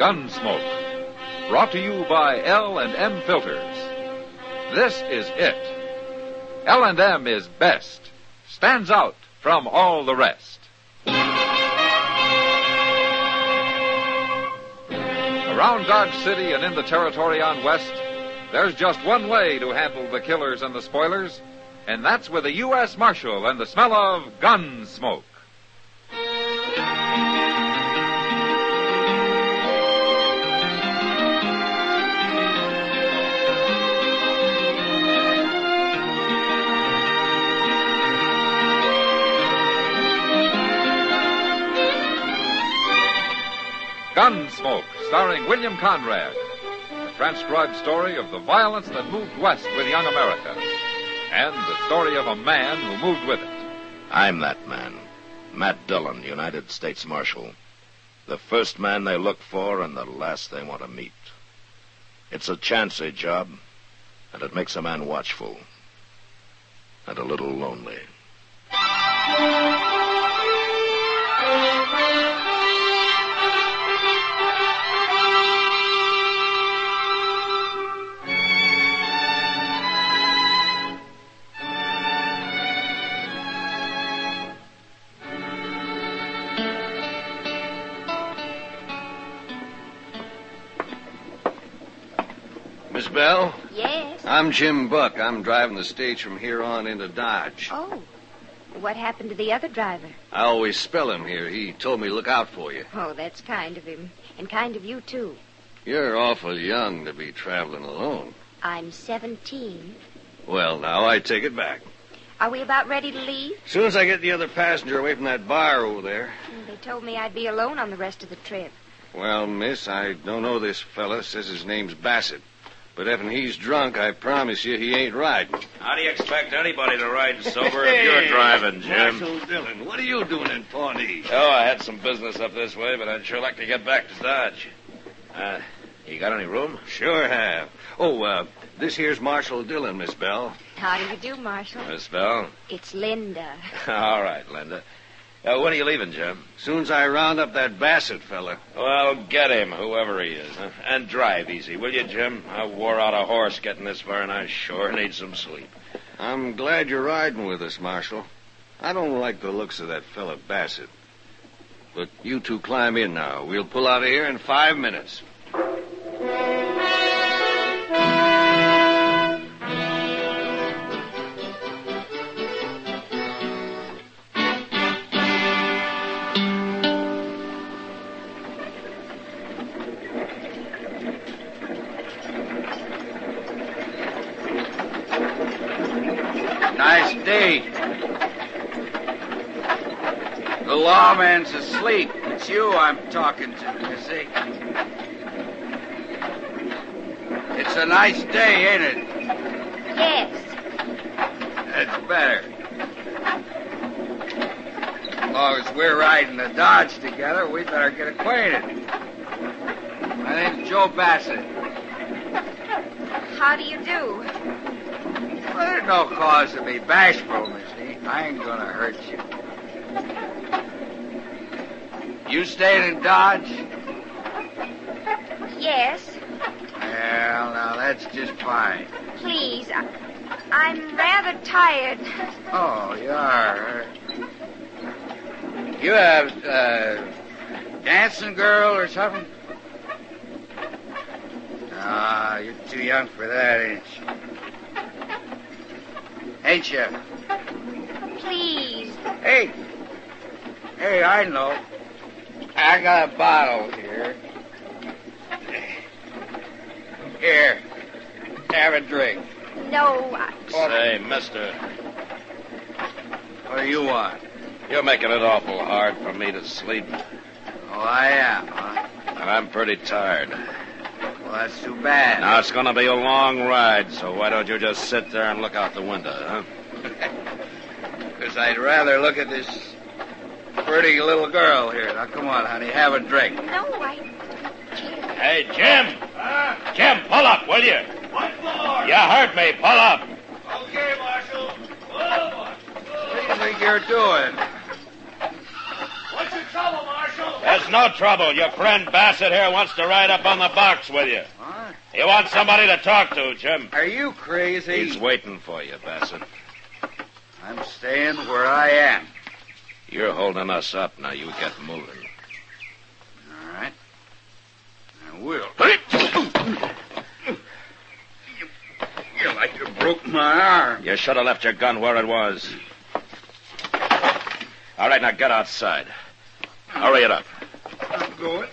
Gunsmoke. Brought to you by L&M Filters. This is it. L&M is best. Stands out from all the rest. Around Dodge City and in the territory on West, there's just one way to handle the killers and the spoilers, and that's with a U.S. Marshal and the smell of Gunsmoke. Gunsmoke, starring William Conrad. A transcribed story of the violence that moved west with young America. And the story of a man who moved with it. I'm that man. Matt Dillon, United States Marshal. The first man they look for and the last they want to meet. It's a chancy job, and it makes a man watchful. And a little lonely. Miss Bell? Yes? I'm Jim Buck. I'm driving the stage from here on into Dodge. Oh. What happened to the other driver? I always spell him here. He told me to look out for you. Oh, that's kind of him. And kind of you, too. You're awful young to be traveling alone. I'm 17. Well, now, I take it back. Are we about ready to leave? As soon as I get the other passenger away from that bar over there. They told me I'd be alone on the rest of the trip. Well, miss, I don't know this fella. Says his name's Bassett. But if he's drunk, I promise you he ain't riding. How do you expect anybody to ride sober if you're driving, Jim? Marshal Dillon, what are you doing in Pawnee? Oh, I had some business up this way, but I'd sure like to get back to Dodge. You got any room? Sure have. Oh, this here's Marshal Dillon, Miss Bell. How do you do, Marshal? Miss Bell? It's Linda. All right, Linda. When are you leaving, Jim? Soon as I round up that Bassett fella. Well, get him, whoever he is. Huh? And drive easy, will you, Jim? I wore out a horse getting this far, and I sure need some sleep. I'm glad you're riding with us, Marshal. I don't like the looks of that fella Bassett. But you two climb in now. We'll pull out of here in 5 minutes. Nice day. The lawman's asleep. It's you I'm talking to, you see. It's a nice day, ain't it? Yes. That's better. As long as we're riding the Dodge together, we better get acquainted. My name's Joe Bassett. How do you do? Well, there's no cause to be bashful, Missy. I ain't gonna hurt you. You staying in Dodge? Yes. Well, now that's just fine. Please, I'm rather tired. Oh, you are. You have dancing girl or something? Ah, you're too young for that, ain't you? Ain't you? Please. Hey, I know. I got a bottle here. Here, have a drink. No, Say, mister, What do you want? you're making it awful hard for me to sleep. Oh, I am, huh? And I'm pretty tired. Well, that's too bad. Now, it's going to be a long ride, so why don't you just sit there and look out the window, huh? Because I'd rather look at this pretty little girl here. Now, come on, honey, have a drink. no, I can't. Hey, Jim! Jim, pull up, will you? What for? You heard me. Pull up. Okay, Marshal. Whoa. What do you think you're doing? What's your trouble, Marshal? There's no trouble. Your friend Bassett here wants to ride up on the box with you. What? He wants somebody to talk to, Jim. Are you crazy? He's waiting for you, Bassett. I'm staying where I am. You're holding us up. Now you get moving. All right. I will. You like you broke my arm. You should have left your gun where it was. All right, now get outside. Hurry it up. I'm going.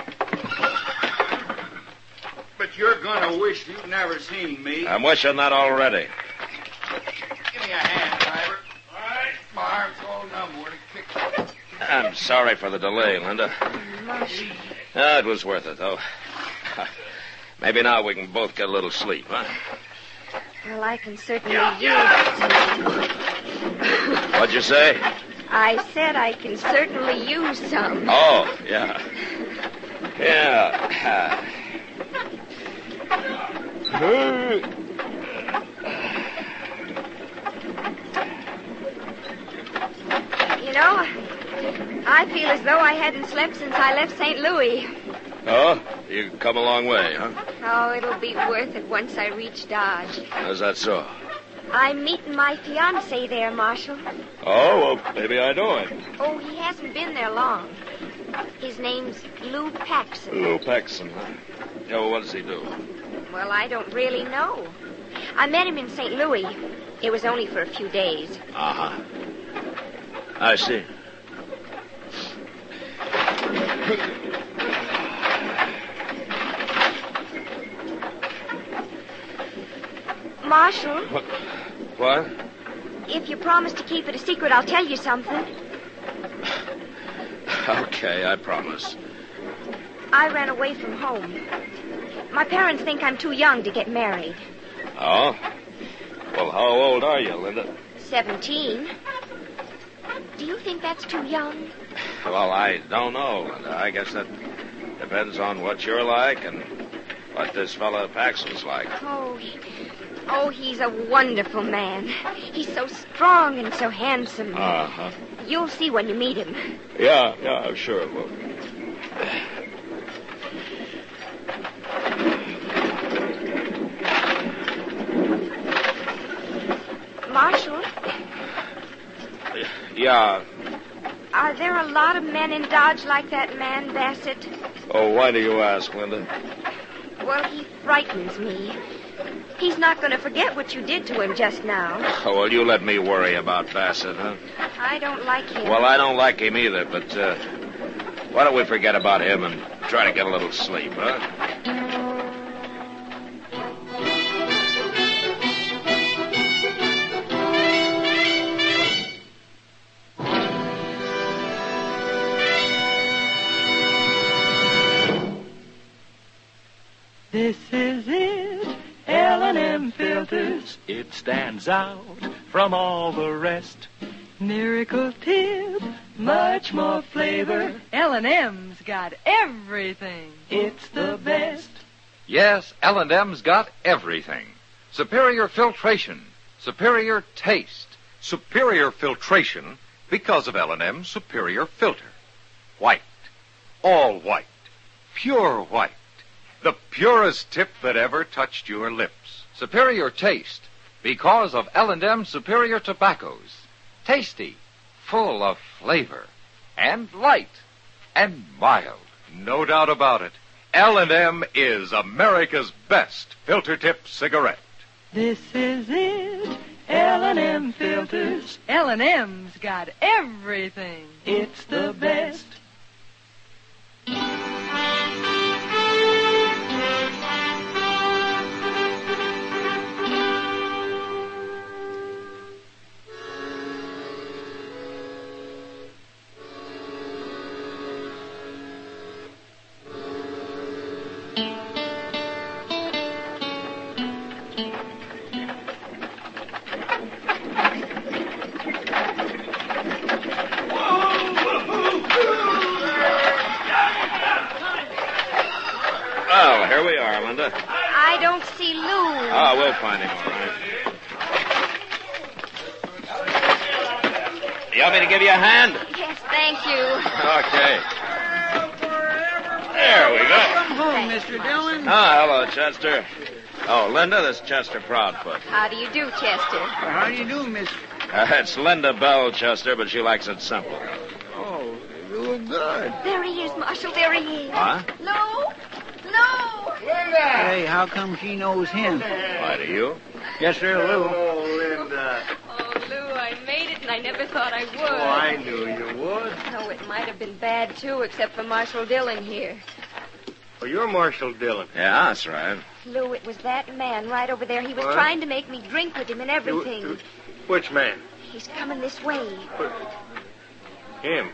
But you're going to wish you'd never seen me. I'm wishing that already. Give me a hand, driver. All right. My arm's all numb. Where to kick? I'm sorry for the delay, Linda. Marshal. It was worth it, though. Maybe now we can both get a little sleep, huh? Well, I can certainly use some. What'd you say? I said I can certainly use some. Oh, yeah. Yeah. You know, I feel as though I hadn't slept since I left St. Louis. Oh, you've come a long way, huh? Oh, it'll be worth it once I reach Dodge. How's that so? I'm meeting my fiancé there, Marshal. Oh, well, maybe I know him. Oh, he hasn't been there long. His name's Lou Paxson. Lou Paxson, huh? Yeah, well, what does he do? Well, I don't really know. I met him in St. Louis. It was only for a few days. Uh-huh. I see. Marshal, What? if you promise to keep it a secret, I'll tell you something. Okay, I promise. I ran away from home. My parents think I'm too young to get married. Oh? Well, how old are you, Linda? 17. Do you think that's too young? Well, I don't know, Linda. I guess that depends on what you're like and what this fella Paxton's like. Oh, he's a wonderful man. He's so strong and so handsome. Uh-huh. You'll see when you meet him. Yeah, I'm sure it will. Marshal, Yeah. are there a lot of men in Dodge like that man, Bassett? Oh, why do you ask, Linda? Well, he frightens me. He's not going to forget what you did to him just now. Oh, well, you let me worry about Bassett, huh? I don't like him. Well, I don't like him either, but why don't we forget about him and try to get a little sleep, huh? This is it, L&M Filters. It stands out from all the rest. Miracle tip, much more flavor. L&M's got everything. It's the best. Yes, L&M's got everything. Superior filtration, superior taste. Superior filtration because of L&M's superior filter. White. All white. Pure white. The purest tip that ever touched your lips. Superior taste because of L&M's superior tobaccos. Tasty, full of flavor, and light, and mild. No doubt about it. L&M is America's best filter tip cigarette. This is it, L&M Filters. L&M's got everything. It's the best. Well, here we are, Linda. I don't see Lou. Oh, we'll find him, all right. You want me to give you a hand? Yes, thank you. Okay. There we go. Welcome home, Mr. Dillon. Ah, hello, Chester. Oh, Linda, this is Chester Proudfoot. How do you do, Chester? How do you do, Miss? It's Linda Bell, Chester, but she likes it simple. Oh, you look good. There he is, Marshal. There he is. Huh? Lou? Lou? Hey, how come she knows him? Why do you? Yes, sir, Lou. Oh, Linda. Oh, Lou, I made it, and I never thought I would. Oh, I knew you would. Oh, it might have been bad, too, except for Marshal Dillon here. Oh, you're Marshal Dillon. Yeah, that's right. Lou, it was that man right over there. He was What? trying to make me drink with him and everything. Which man? He's coming this way. Him.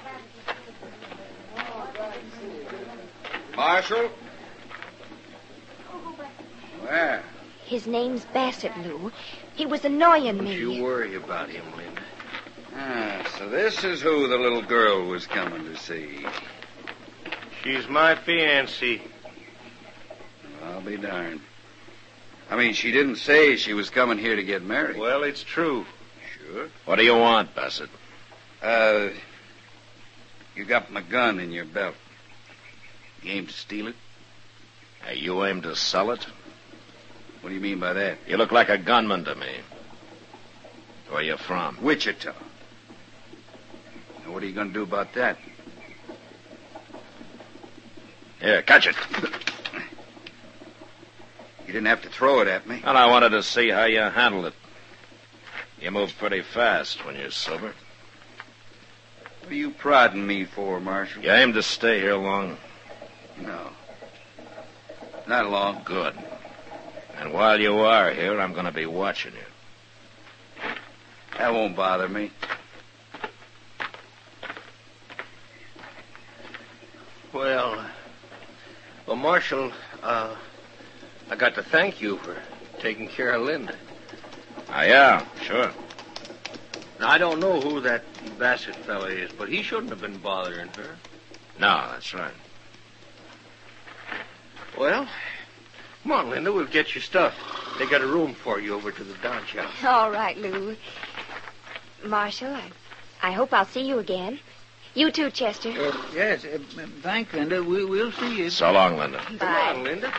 Marshal? Where? His name's Bassett, Lou. He was annoying Don't me. you worry about him, Linda. Ah, so this is who the little girl was coming to see. She's my fiancée. I'll be darned. I mean, she didn't say she was coming here to get married. Well, it's true. Sure. What do you want, Bassett? You got my gun in your belt. You aim to steal it? Hey, you aim to sell it? What do you mean by that? You look like a gunman to me. Where you from? Wichita. Now, what are you going to do about that? Here, catch it. You didn't have to throw it at me. And I wanted to see how you handled it. You move pretty fast when you're sober. What are you prodding me for, Marshal? You aim to stay here long? No. Not long. Good. And while you are here, I'm going to be watching you. That won't bother me. Well, Marshal, I got to thank you for taking care of Linda. Yeah, sure. Now, I don't know who that Bassett fella is, but he shouldn't have been bothering her. No, that's right. Well, come on, Linda, we'll get your stuff. They got a room for you over to the Dodge house. All right, Lou. Marshal, I hope I'll see you again. You too, Chester. Yes, thanks, Linda. We'll see you. So long, Linda. Come Bye. on, Linda.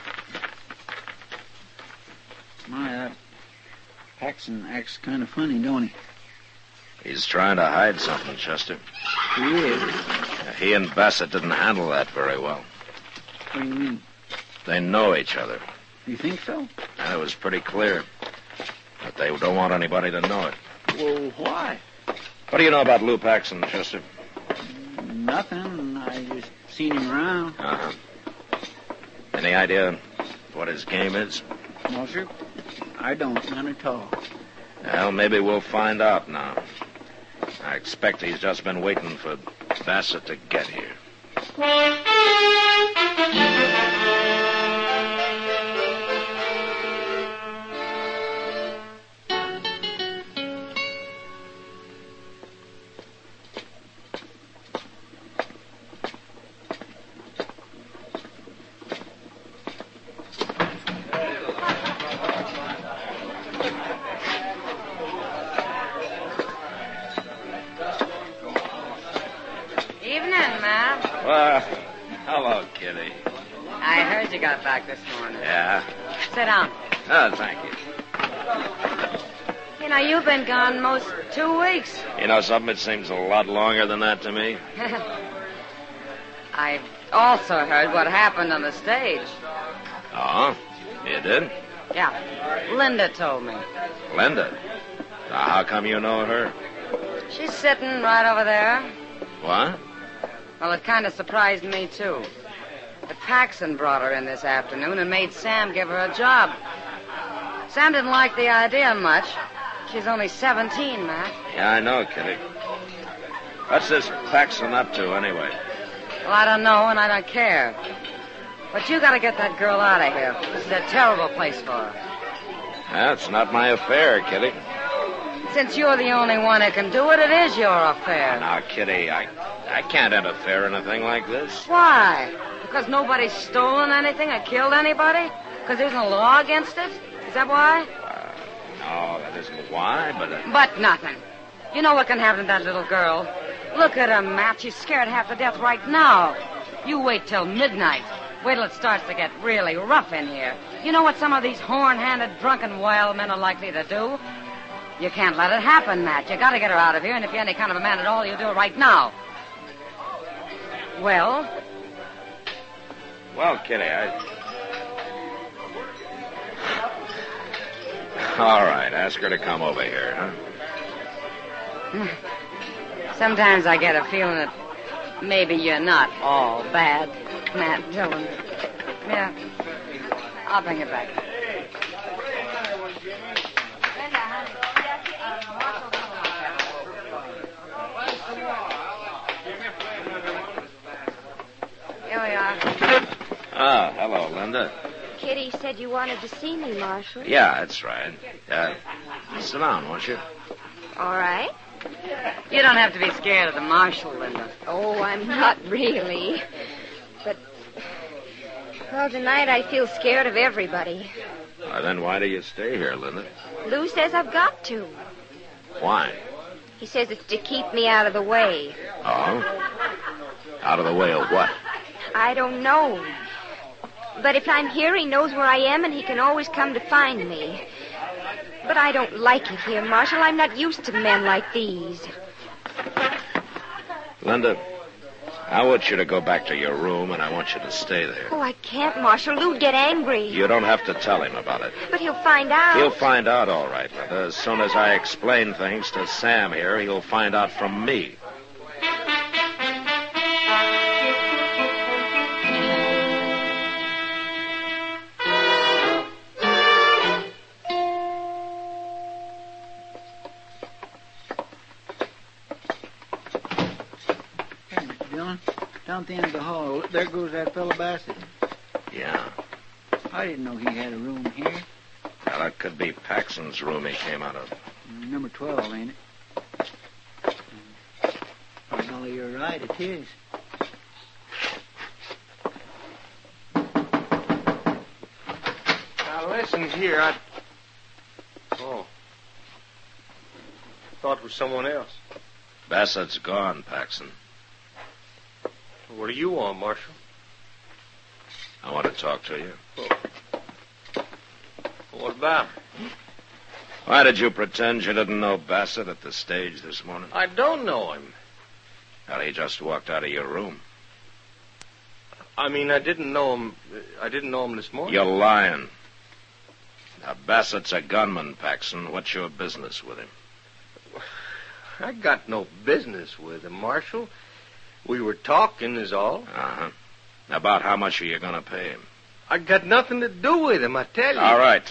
My, that Paxton acts kind of funny, don't he? He's trying to hide something, Chester. He is. He and Bassett didn't handle that very well. What do you mean? They know each other. You think so? And it was pretty clear. But they don't want anybody to know it. Well, why? What do you know about Lou Paxton, Chester? Nothing. I just seen him around. Uh-huh. Any idea what his game is? No, sir. I don't. None at all. Well, maybe we'll find out now. I expect he's just been waiting for Bassett to get here. Hello, Kitty. I heard you got back this morning. Yeah? Sit down. Oh, thank you. You know, you've been gone most 2 weeks. You know something? It seems a lot longer than that to me. I also heard what happened on the stage. Oh? You did? Yeah. Linda told me. Linda? Now, how come you know her? She's sitting right over there. What? Well, it kind of surprised me, too. The Paxton brought her in this afternoon and made Sam give her a job. Sam didn't like the idea much. She's only 17, Matt. Yeah, I know, Kitty. What's this Paxton up to, anyway? Well, I don't know, and I don't care. But you got to get that girl out of here. This is a terrible place for her. That's not my affair, Kitty. Since you're the only one who can do it, it is your affair. Now, Kitty, I can't interfere in a thing like this. Why? Because nobody's stolen anything or killed anybody? Because there's no law against it? Is that why? No, that isn't why, but... But nothing. You know what can happen to that little girl. Look at her, Matt. She's scared half to death right now. You wait till midnight. Wait till it starts to get really rough in here. You know what some of these horn-handed, drunken wild men are likely to do? You can't let it happen, Matt. You gotta get her out of here, and if you're any kind of a man at all, you do it right now. Well? Well, Kitty, All right, ask her to come over here, huh? Sometimes I get a feeling that maybe you're not all bad, Matt Dillon. Yeah, I'll bring it back. Here we are. Oh, hello, Linda. Kitty said you wanted to see me, Marshal. Yeah, that's right. Sit down, won't you? All right. You don't have to be scared of the marshal, Linda. Oh, I'm not really. But, well, tonight I feel scared of everybody. Then why do you stay here, Linda? Lou says I've got to. Why? He says it's to keep me out of the way. Oh? Out of the way of what? I don't know. But if I'm here, he knows where I am, and he can always come to find me. But I don't like it here, Marshal. I'm not used to men like these. Linda, I want you to go back to your room, and I want you to stay there. Oh, I can't, Marshal. Lou'd get angry. You don't have to tell him about it. But he'll find out. He'll find out all right, Linda. As soon as I explain things to Sam here, he'll find out from me. Down at the end of the hall, there goes that fellow Bassett. Yeah. I didn't know he had a room here. Well, that could be Paxson's room he came out of. Number 12, ain't it? By golly, you're right, it is. Now, listen here, Oh. Thought it was someone else. Bassett's gone, Paxson. What do you want, Marshal? I want to talk to you. Oh. What about? Why did you pretend you didn't know Bassett at the stage this morning? I don't know him. Well, he just walked out of your room. I mean, I didn't know him. I didn't know him this morning. You're lying. Now, Bassett's a gunman, Paxson. What's your business with him? I got no business with him, Marshal. We were talking, is all. Uh-huh. About how much are you going to pay him? I got nothing to do with him, I tell you. All right.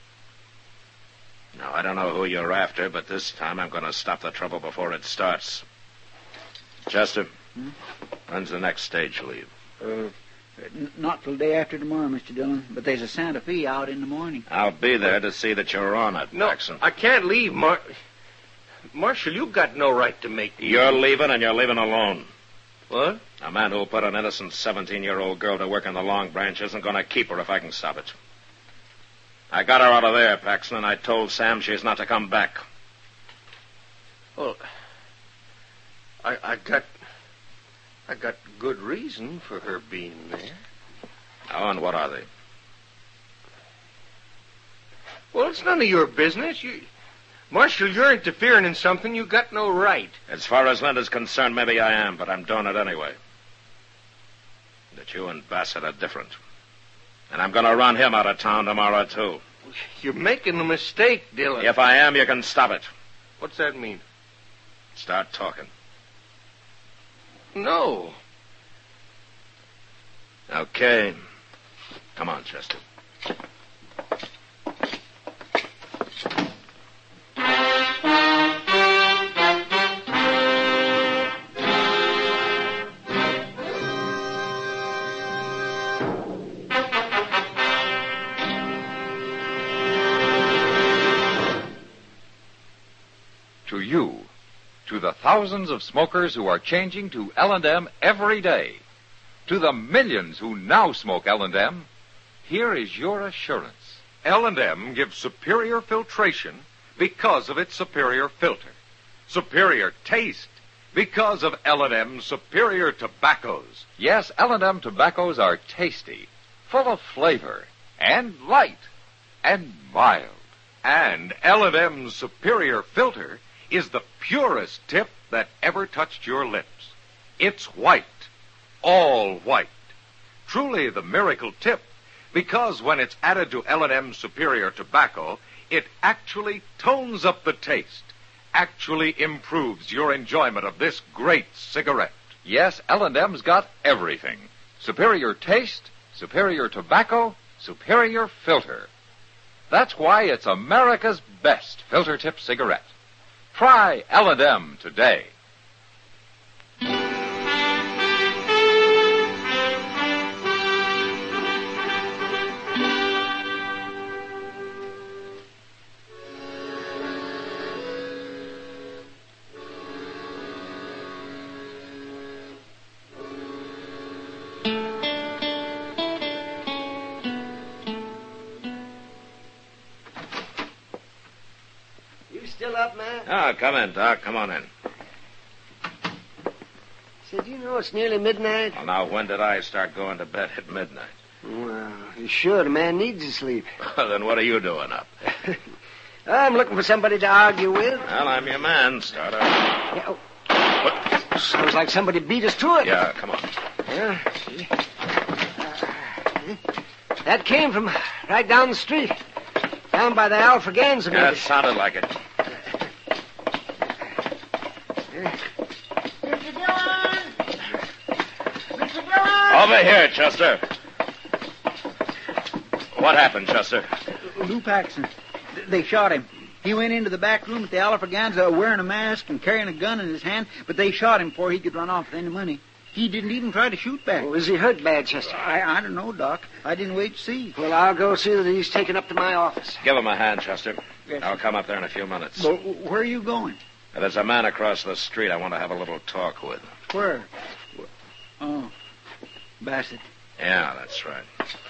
Now, I don't know who you're after, but this time I'm going to stop the trouble before it starts. Chester, when's the next stage leave? Not till day after tomorrow, Mr. Dillon. But there's a Santa Fe out in the morning. I'll be there to see that you're on it, Paxson. I can't leave, Marshal, you've got no right to make me. You're leaving, and you're leaving alone. What? A man who'll put an innocent 17-year-old girl to work in the Long Branch isn't going to keep her if I can stop it. I got her out of there, Paxson, and I told Sam she's not to come back. Well, I got good reason for her being there. Oh, and what are they? Well, it's none of your business. Marshal, you're interfering in something you got no right. As far as Linda's concerned, maybe I am, but I'm doing it anyway. That you and Bassett are different. And I'm going to run him out of town tomorrow, too. You're making a mistake, Dillon. If I am, you can stop it. What's that mean? Start talking. No. Okay. Come on, Chester. To you, to the thousands of smokers who are changing to L&M every day, to the millions who now smoke L&M, here is your assurance. L&M gives superior filtration because of its superior filter. Superior taste Because of L&M Superior Tobaccos. Yes, L&M tobaccos are tasty, full of flavor, and light, and mild. And L&M Superior Filter is the purest tip that ever touched your lips. It's white, all white. Truly the miracle tip, because when it's added to L&M Superior Tobacco, it actually tones up the taste, actually improves your enjoyment of this great cigarette. Yes, L&M's got everything. Superior taste, superior tobacco, superior filter. That's why it's America's best filter tip cigarette. Try L&M today. Still up, man? Ah, come in, Doc. Come on in. Said, you know it's nearly midnight? Well, now, when did I start going to bed at midnight? Well, you should. A man needs to sleep. Then what are you doing up? I'm looking for somebody to argue with. Well, I'm your man. Start up. Yeah, sounds like somebody beat us to it. Yeah, come on. Yeah. That came from right down the street. Down by the Alfraganza. Yeah, it sounded like it. Over here, Chester. What happened, Chester? Lou Paxson. They shot him. He went into the back room at the Alfraganza wearing a mask and carrying a gun in his hand, but they shot him before he could run off with any money. He didn't even try to shoot back. Was he hurt bad, Chester? I don't know, Doc. I didn't wait to see. Well, I'll go see that he's taken up to my office. Give him a hand, Chester. Yes. I'll come up there in a few minutes. Well, where are you going? There's a man across the street I want to have a little talk with. Where? Oh, Bassett. Yeah, that's right.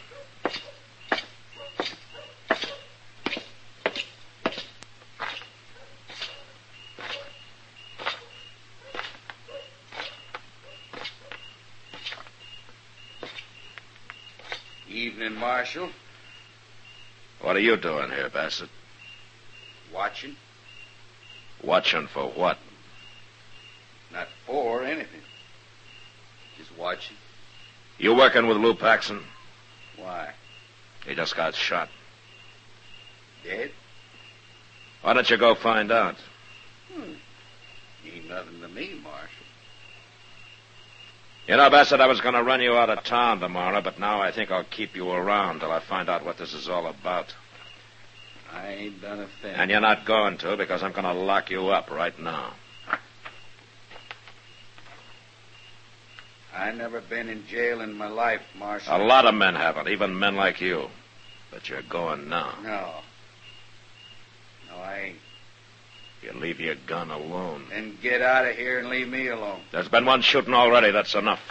Evening, Marshal. What are you doing here, Bassett? Watching. Watching for what? Not for anything. Just watching. You working with Lou Paxson? Why? He just got shot. Dead? Why don't you go find out? Ain't nothing to me, Marshal. You know, Bassett, I was going to run you out of town tomorrow, but now I think I'll keep you around till I find out what this is all about. I ain't done a thing. And you're not going to, because I'm going to lock you up right now. I never been in jail in my life, Marshal. A lot of men haven't, even men like you. But you're going now. No. No, I ain't. You leave your gun alone. Then get out of here and leave me alone. There's been one shooting already. That's enough.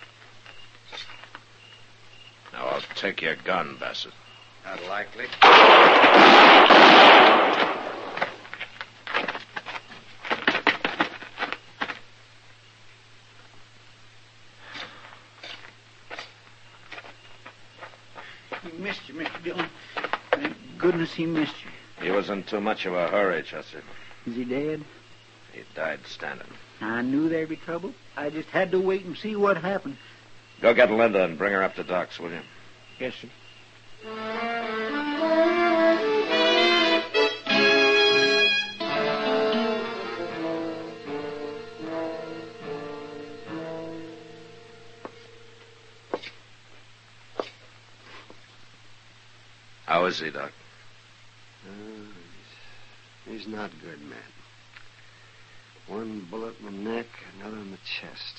Now, I'll take your gun, Bassett. Not likely. He missed you, Mr. Dillon. Thank goodness he missed you. He was in too much of a hurry, Chester. Is he dead? He died standing. I knew there'd be trouble. I just had to wait and see what happened. Go get Linda and bring her up to Doc's, will you? Yes, sir. How is he, Doc? He's not good, man. One bullet in the neck, another in the chest.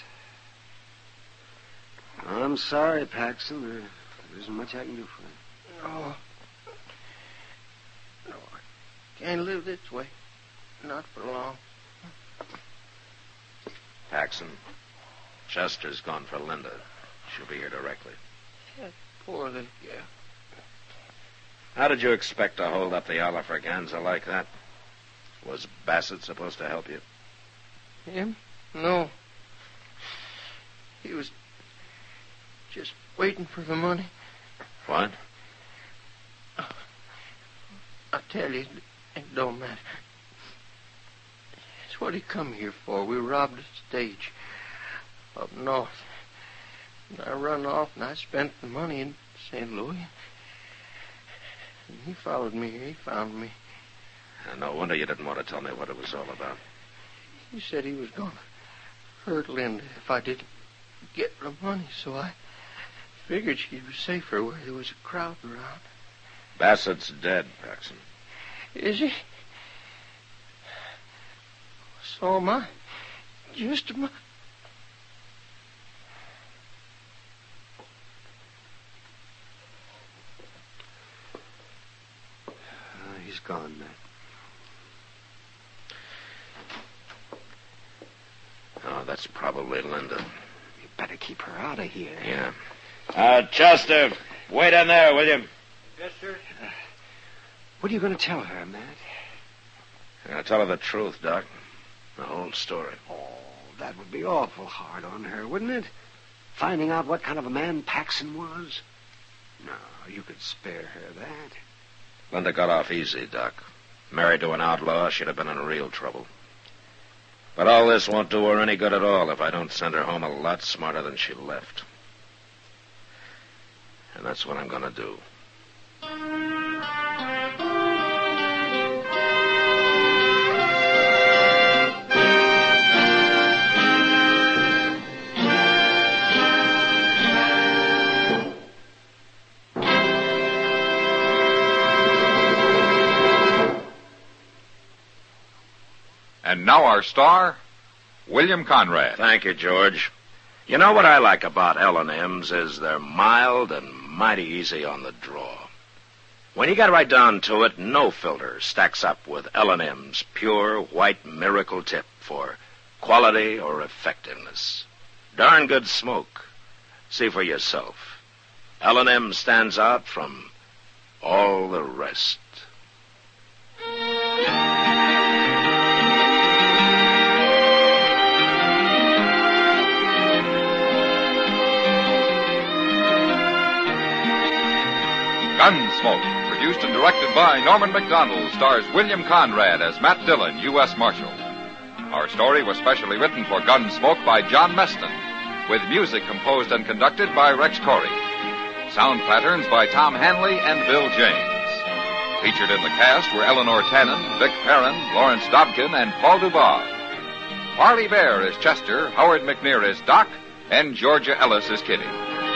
I'm sorry, Paxson. There isn't much I can do for him. No. No, I can't live this way. Not for long. Paxson, Chester's gone for Linda. She'll be here directly. That poor little girl. How did you expect to hold up the Alfraganza like that? Was Bassett supposed to help you? Him? No. He was just waiting for the money. What? I tell you, it don't matter. It's what he come here for. We robbed a stage up north. And I run off and I spent the money in St. Louis. And he followed me here. He found me. No wonder you didn't want to tell me what it was all about. He said he was going to hurt Linda if I didn't get the money, so I figured she'd be safer where there was a crowd around. Bassett's dead, Paxson. Is he? So am I. Just a minute. He's gone, Matt. Oh, that's probably Linda. You better keep her out of here. Yeah. Chester, wait in there, will you? Yes, sir. What are you going to tell her, Matt? I'm going to tell her the truth, Doc. The whole story. Oh, that would be awful hard on her, wouldn't it? Finding out what kind of a man Paxson was? No, you could spare her that. Linda got off easy, Doc. Married to an outlaw, she'd have been in real trouble. But all this won't do her any good at all if I don't send her home a lot smarter than she left. And that's what I'm going to do. And now our star, William Conrad. Thank you, George. You know what I like about L&M's is they're mild and mighty easy on the draw. When you get right down to it, no filter stacks up with L&M's pure white miracle tip for quality or effectiveness. Darn good smoke. See for yourself. L&M stands out from all the rest. Gunsmoke, produced and directed by Norman Macdonald, stars William Conrad as Matt Dillon, U.S. Marshal. Our story was specially written for Gunsmoke by John Meston, with music composed and conducted by Rex Corey. Sound patterns by Tom Hanley and Bill James. Featured in the cast were Eleanor Tannen, Vic Perrin, Lawrence Dobkin, and Paul Dubois. Parley Bear is Chester, Howard McNear is Doc, and Georgia Ellis is Kitty.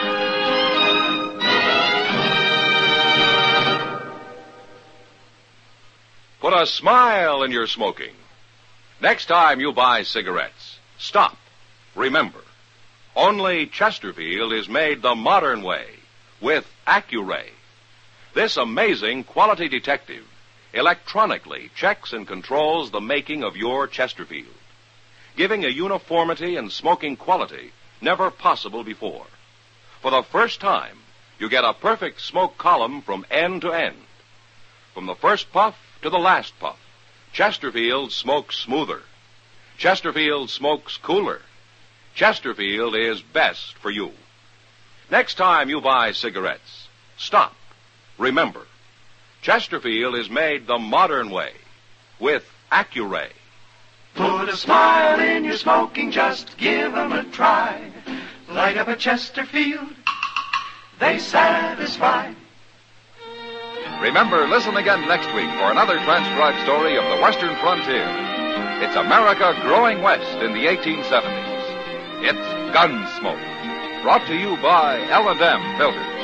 Put a smile in your smoking. Next time you buy cigarettes, stop. Remember, only Chesterfield is made the modern way with Accuray. This amazing quality detective electronically checks and controls the making of your Chesterfield, giving a uniformity and smoking quality never possible before. For the first time, you get a perfect smoke column from end to end. From the first puff to the last puff, Chesterfield smokes smoother. Chesterfield smokes cooler. Chesterfield is best for you. Next time you buy cigarettes, stop. Remember, Chesterfield is made the modern way with Accuray. Put a smile in your smoking, just give 'em a try. Light up a Chesterfield, they satisfy. Remember, listen again next week for another transcribed story of the Western frontier. It's America growing west in the 1870s. It's Gunsmoke, brought to you by L&M Filters.